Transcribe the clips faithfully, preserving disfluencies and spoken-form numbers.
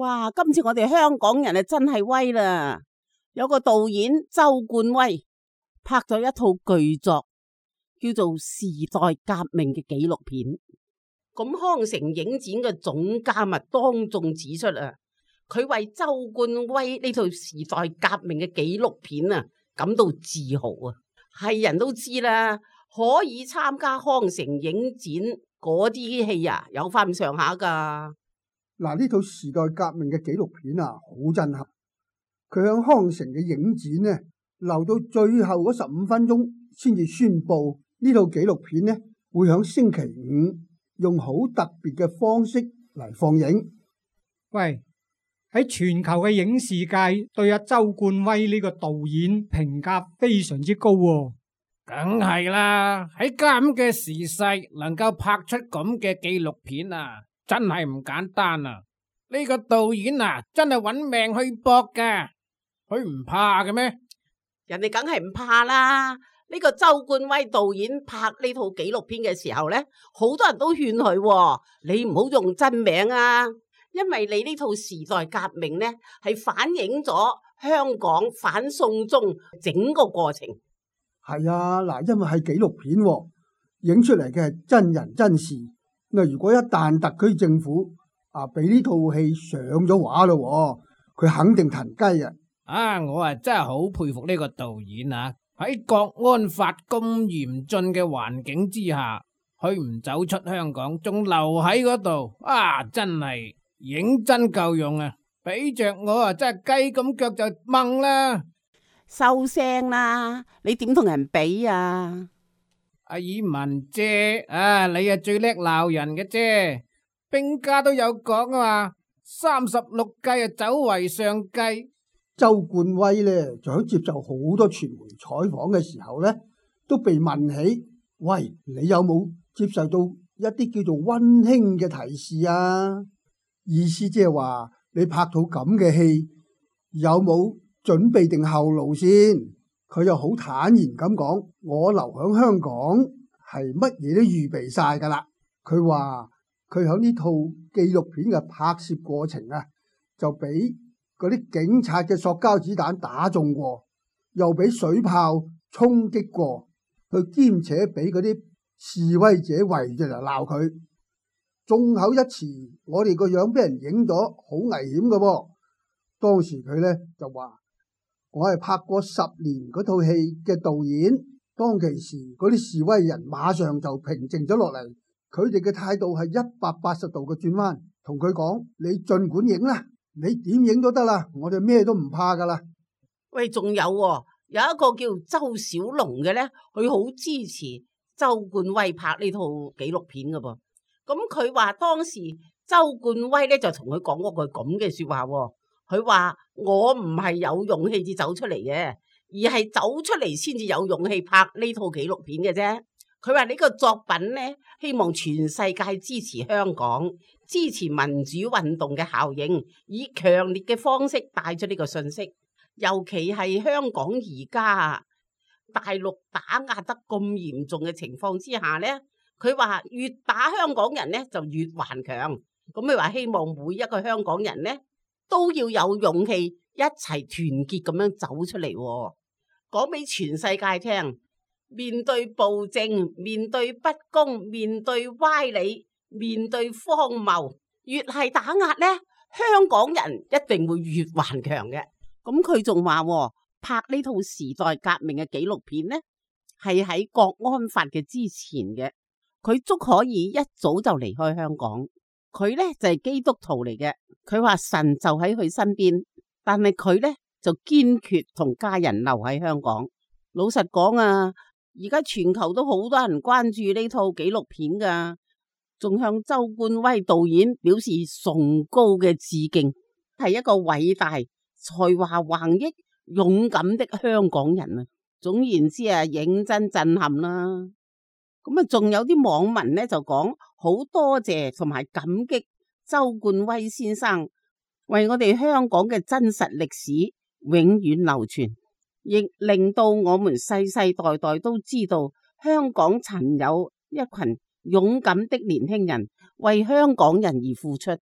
哇！今次我哋香港人啊真係威啦，有個導演周冠威拍咗一套巨作，叫做《時代革命》嘅紀錄片。咁康城影展嘅總監啊當眾指出啊，佢為周冠威呢套《時代革命》嘅紀錄片啊感到自豪啊！係人都知啦，可以參加康城影展嗰啲戲啊，有翻咁上下噶。 嗱，呢套時代革命嘅紀錄片啊，好震撼。佢響康城嘅影展呢，留到最後嗰十五分鐘先至宣布呢套紀錄片呢會響星期五用好特別嘅方式嚟放映。 喂，喺全球嘅影視界對阿周冠威呢個導演評價非常之高喎。 梗係啦，喺咁嘅時勢能夠拍出咁嘅紀錄片啊，真係唔簡單啊！呢個導演啊，真係揾命去搏㗎，佢唔怕嘅咩？ 人哋梗係唔怕啦。呢個周冠威導演拍呢套紀錄片嘅時候呢，好多人都勸佢，你唔好用真名啊，因為你呢套時代革命呢係反映咗香港反送中整個過程。 係啊，嗱，因為係紀錄片喎，影出嚟嘅係真人真事。嗱，如果一旦特區政府啊俾呢套戲上咗畫咯，佢肯定騰雞啊！ 啊，我啊真係好佩服呢個導演啊！喺國安法咁嚴峻嘅環境之下，佢唔走出香港，仲留喺嗰度，啊，真係認真夠用啊！俾着我啊，真係雞咁腳就掹啦！ 收聲啦！你點同人比啊？ 阿爾文姐，啊，你啊最叻鬧人嘅啫。兵家都有講啊嘛，三十六計啊走為上計。 周冠威咧，就喺接受好多傳媒採訪嘅時候咧，都被問起，喂，你有冇接受到一啲叫做溫馨嘅提示啊？意思即係話你拍套咁嘅戲，有冇準備定後路先？佢又好坦然咁講，我留喺香港係乜嘢都預備晒噶啦。佢話佢喺呢套紀錄片嘅拍攝過程啊，就俾嗰啲警察嘅塑膠子彈打中過，又俾水炮衝擊過，佢兼且俾嗰啲示威者圍住嚟鬧佢。眾口一詞，我哋個樣俾人影咗，好危險噶噃。當時佢咧就話：我係拍過十年嗰套戲嘅導演，當其時嗰啲示威人馬上就平靜咗落嚟，佢哋嘅態度係一百八十度嘅轉彎，同佢講：你盡管影啦，你點影都得啦，我哋咩都唔怕噶啦。 喂，仲有喎，有一個叫周小龍嘅咧，佢好支持周冠威拍呢套紀錄片噶噃。咁佢話當時周冠威咧就同佢講嗰句咁嘅說話喎。佢話我唔係有勇氣至走出嚟嘅，而係走出嚟先至有勇氣拍呢套紀錄片嘅啫。佢話呢個作品呢，希望全世界支持香港，支持民主運動嘅效應，以強烈嘅方式帶出呢個信息。尤其係香港而家大陸打壓得咁嚴重嘅情況之下呢，佢話越打香港人呢就越頑強。咁佢話希望每一個香港人呢，都要有勇氣一齊團結咁樣走出嚟，講俾全世界聽。面對暴政，面對不公，面對歪理，面對荒謬，越係打壓呢，香港人一定會越頑強嘅。咁佢仲話拍呢套時代革命嘅紀錄片呢，係喺國安法嘅之前嘅。佢足可以一早就離開香港。佢呢就係基督徒嚟嘅。佢話神就喺佢身邊，但係佢呢就堅決同家人留喺香港。老實講啊，而家全球都好多人關注呢套紀錄片噶，仲向周冠威導演表示崇高嘅致敬，係一個偉大、才華橫溢、勇敢的香港人啊！總言之啊，認真震撼啦。咁啊，仲有啲網民呢就講好多謝同埋感激周冠威先生為我哋香港嘅真實歷史永遠流傳，亦令到我們世世代代都知道香港曾有一群勇敢的年輕人為香港人而付出。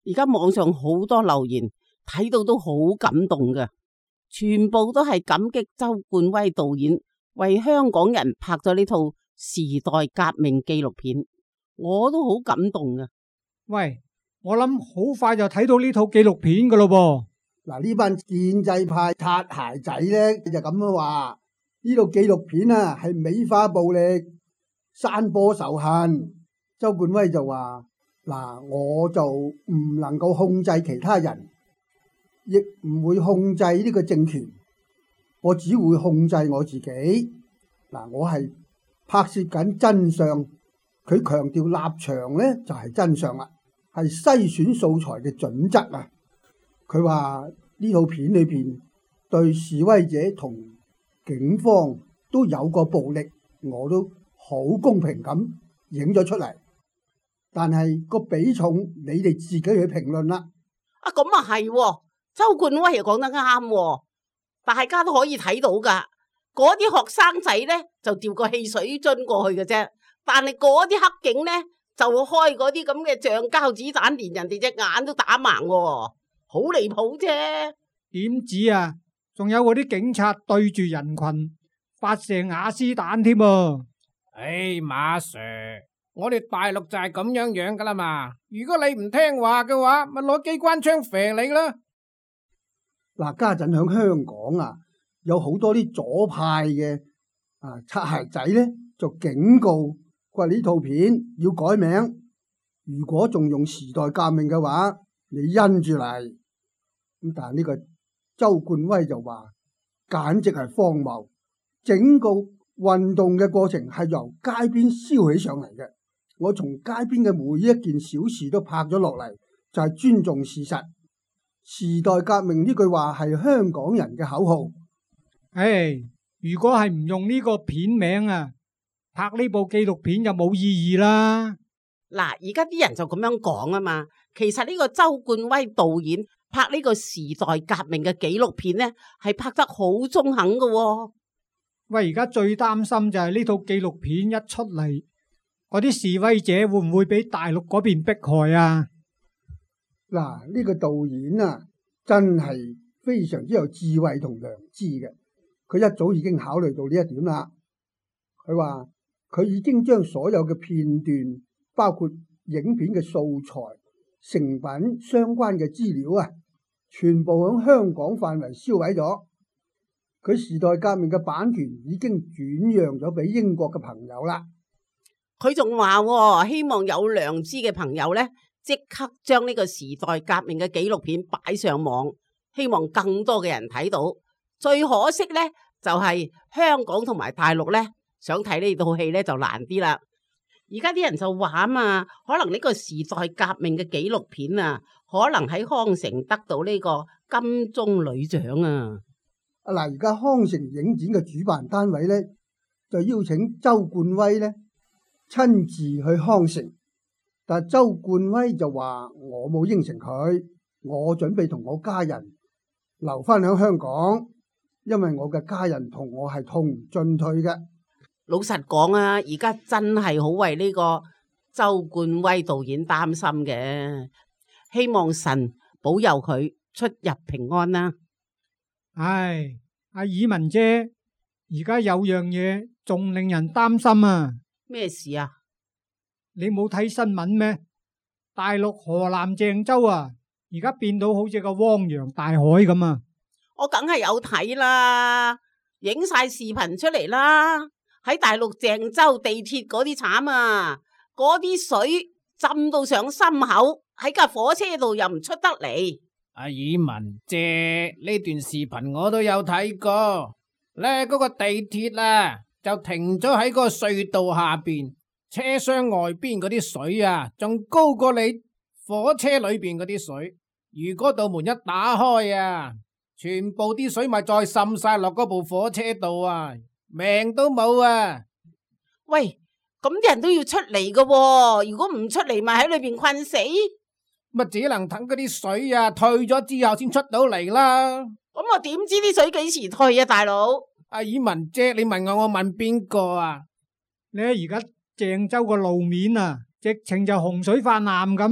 而家網上好多留言，睇到都好感動㗎，全部都係感激周冠威導演為香港人拍咗呢套時代革命紀錄片，我都好感動㗎。 喂，我諗好快就睇到呢套紀錄片噶咯噃。 嗱，呢班建制派擦鞋仔咧就咁樣話，呢套紀錄片啊係美化暴力、散播仇恨。周冠威就話：嗱，我就唔能夠控制其他人，亦唔會控制呢個政權，我只會控制我自己。嗱，我係拍攝緊真相，佢強調立場咧就係真相啦，係篩選素材嘅準則啊！佢話呢套片裏邊對示威者同警方都有過暴力，我都好公平咁影咗出嚟。但係個比重你哋自己去評論啦。 啊，咁啊係，周冠威又講得啱，大家都可以睇到噶。嗰啲學生仔咧就掉個汽水樽過去嘅啫，但係嗰啲黑警咧就開嗰啲咁嘅橡膠子彈，連人哋隻眼都打盲，好離譜啫。 點止啊？仲有嗰啲警察對住人群發射瓦斯彈添噃。 唉，馬 Sir， 我哋大陸就係咁樣樣噶啦嘛。如果你唔聽話嘅話，咪攞機關槍射你啦。 嗱，家陣響香港啊，有好多啲左派嘅啊擦鞋仔咧，就警告話呢套片要改名。如果仲用時代革命嘅話，你因住嚟。咁但係呢個周冠威就話，簡直係荒謬。整個運動嘅過程係由街邊燒起上嚟嘅，我從街邊嘅每一件小事都拍咗落嚟，就係尊重事實。時代革命呢句話係香港人嘅口號。 唉，如果係唔用呢個片名啊，拍呢部紀錄片就冇意義啦。 嗱，而家啲人就咁樣講啊嘛，其實呢個周冠威導演拍呢個時代革命嘅紀錄片呢，係拍得好中肯㗎喎。 喂，而家最擔心就係呢套紀錄片一出嚟，嗰啲示威者會唔會俾大陸嗰邊迫害啊？ 嗱，呢個導演啊，真係非常之有智慧同良知嘅。佢一早已經考慮到呢一點啦。佢話佢已經將所有嘅片段，包括影片嘅素材、成品相關嘅資料啊，全部響香港範圍銷毀咗。佢時代革命嘅版權已經轉讓咗俾英國嘅朋友啦。 佢仲話希望有良知嘅朋友呢，即刻將呢個時代革命嘅紀錄片擺上網，希望更多嘅人睇到。最可惜呢，就係香港同埋大陸呢，想睇呢套戲呢就難啲啦。而家啲人就話啊嘛，可能呢個時代革命嘅紀錄片啊，可能喺康城得到呢個金棕櫚獎啊。 啊嗱，而家康城影展嘅主辦單位呢，就邀請周冠威呢親自去康城，但係周冠威就話我冇應承佢，我準備同我家人留翻響香港，因為我嘅家人同我係同進退嘅。 老實講啊，而家真係好為呢個周冠威導演擔心嘅，希望神保佑佢出入平安啦。 唉，阿以文姐，而家有樣嘢仲令人擔心啊！ 咩事啊？ 你冇睇新聞咩？大陸河南鄭州啊，而家變到好似個汪洋大海咁啊！ 我梗係有睇啦，影晒視頻出嚟啦。喺大陸鄭州地鐵嗰啲慘啊，嗰啲水浸到上心口，喺架火車度又唔出得嚟。 阿以文姐，呢段視頻我都有睇過，咧嗰個地鐵啊就停咗喺嗰個隧道下邊，車廂外邊嗰啲水啊仲高過你火車裏邊嗰啲水。如果道門一打開啊，全部啲水咪再滲晒落嗰部火車度啊，命都冇啊！ 喂，咁啲人都要出嚟噶喎，如果唔出嚟咪喺裏邊困死， 咪只能等嗰啲水啊退咗之後先出到嚟啦。 咁我點知啲水幾時退啊，大佬？ 阿以文姐，你問我，我問邊個啊？ 你睇而家鄭州個路面啊，直情就洪水泛濫咁，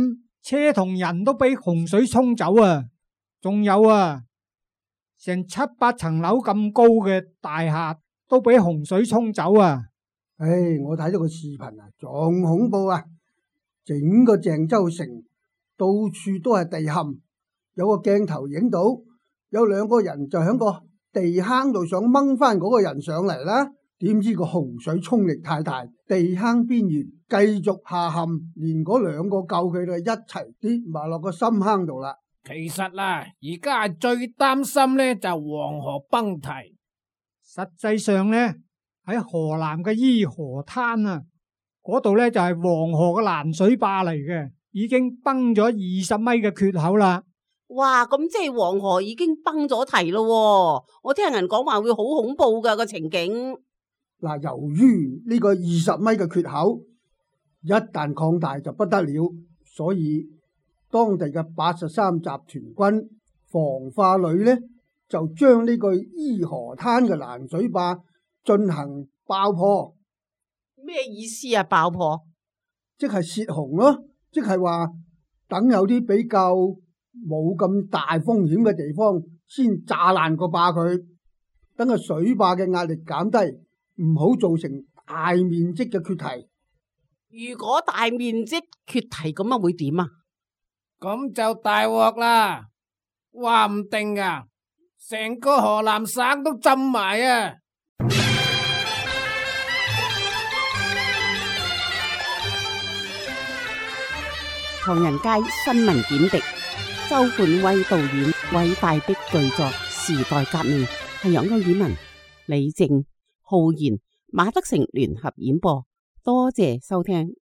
車同人都俾洪水沖走啊！仲有啊，成七八層樓咁高嘅大廈都俾洪水沖走啊！ 唉，我睇咗個視頻啊，仲恐怖啊！整個鄭州城到處都係地陷，有個鏡頭影到有兩個人就喺個地坑度想掹翻嗰個人上嚟啦，點知個洪水沖力太大，地坑邊緣繼續下陷，連嗰兩個救佢哋一齊跌埋落個深坑度啦。 其實啊，而家最擔心呢就黃河崩堤。 實際上呢，喺河南嘅伊河灘啊，嗰度呢就係黃河嘅攔水壩嚟嘅，已經崩咗二十米嘅缺口啦。 哇，咁即係黃河已經崩咗堤咯。我聽人講話會好恐怖噶個情景。 嗱，由於呢個二十米嘅缺口一旦擴大就不得了，所以當地嘅八十三集團軍防化旅呢，就將呢個伊河灘嘅攔水壩進行爆破。 咩意思啊？爆破即係泄洪咯，即係話等有啲比較冇咁大風險嘅地方先炸爛個壩佢，等個水壩嘅壓力減低，唔好造成大面積嘅缺堤。 如果大面積缺堤咁啊，會點啊？ 咁就大鑊啦，話唔定啊，成個河南省都浸埋啊！ 唐人街新聞點滴，周冠威導演偉大的巨作《時代革命》，係由歐爾文、李靜、浩然、馬德成聯合演播，多謝收聽。